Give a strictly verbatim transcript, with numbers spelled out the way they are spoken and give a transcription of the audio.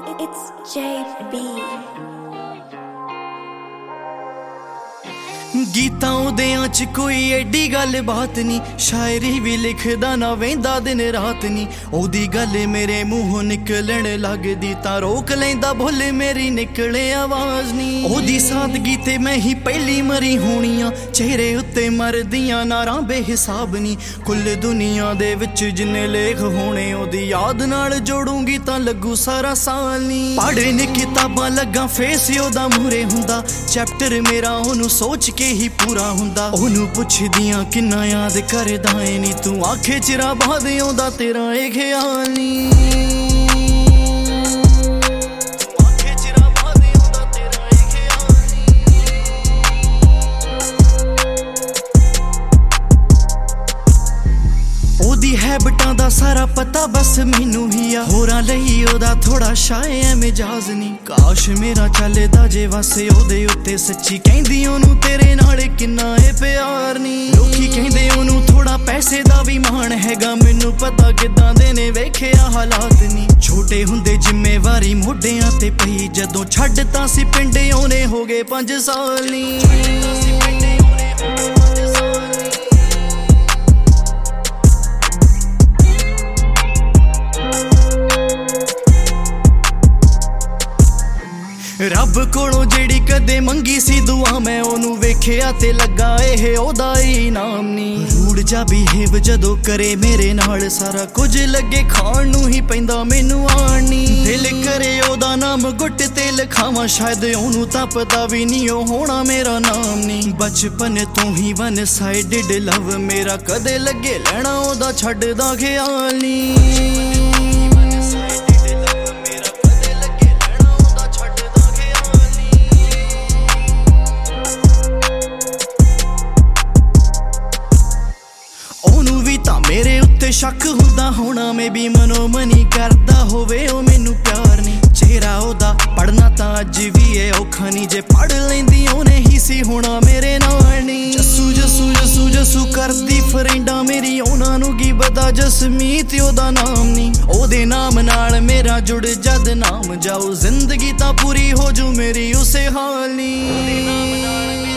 It's J B. गीतां उदियां च कोई एडी गल बात नी, शायरी भी लिखदा ना वेंदा दिन रात नी। ओदी गल मेरे मूंहों निकलण लगदी तां रोक लैंदा भुल मेरी निकले आवाज नी। ओदी सादगी ते मैं ही पहली मरी होनियां, चेहरे उत्ते मरदियां नारां बेहिसाब नी। कुल दुनिया दे विच जिन्ने लेख होने ओदी याद नाल जोड़ूंगी तां लगू सारा साल नी। पढ़ने किताबां लगा फेस ओदा मूरे हुंदा, चैप्टर मेरा ओनू सोच के ही पूरा हुंदा। ओनू पुछदियां किन्ना याद करदा ऐ नी, तू आखे चिरा बाद आउंदा तेरा ए ख्याल नी। हैबिटां दा सारा पता बस मैनू ही आ, होरां लई ओदा थोड़ा शाय है मिजाज नी। काश मेरा चलदा जे वसे ओदे उत्ते, सच्ची कहंदी ओनू तेरे नाल किन्ना है प्यार नी। लोकी कहंदे ओनू थोड़ा पैसे दा भी मान हैगा, मैनू पता किदां दे ने वेखिया हालात नी। छोटे हुंदे जिम्मेवारी मोढियां ते पई, जदों छड्डता सी पिंडे ओने हो गए पंज साल नी। रब कोलों जेड़ी कदे मंगी सी दुआ, मैं ओनू वेखिया ते लगा एह ओदा इनाम नी। रूड जा बिहेव जदों करे मेरे नाल, सारा कुछ लगे खाण नू ही पैंदा मैनू आनी। दिल करे ओदा नाम गुट ते लिखावां, शायद ओनू तां पता भी नी ओ होना मेरा नाम नी। बचपन तो ही वन साइडेड लव मेरा, कदे लगे लैना ओदा छड्डदा ख्याल नी। मेरे उत्ते शक हुंदा होना, मैं भी मनो मनी करदा होवे ओ मैनू प्यार नी। चेहरा ओदा पढ़ना तां अज भी है औखा नी, जे पढ़ लैंदी ओने ही सी होना मेरे नाल नी। जसू जसू जसू जसू करदी फ्रेंडा मेरी, ओना नू की पता जसमीत ओदा नाम नी। ओदे नाम नाल मेरा जुड़ जद नाम जाओ, जिंदगी तां पूरी हो जू मेरी उसे हाल नी।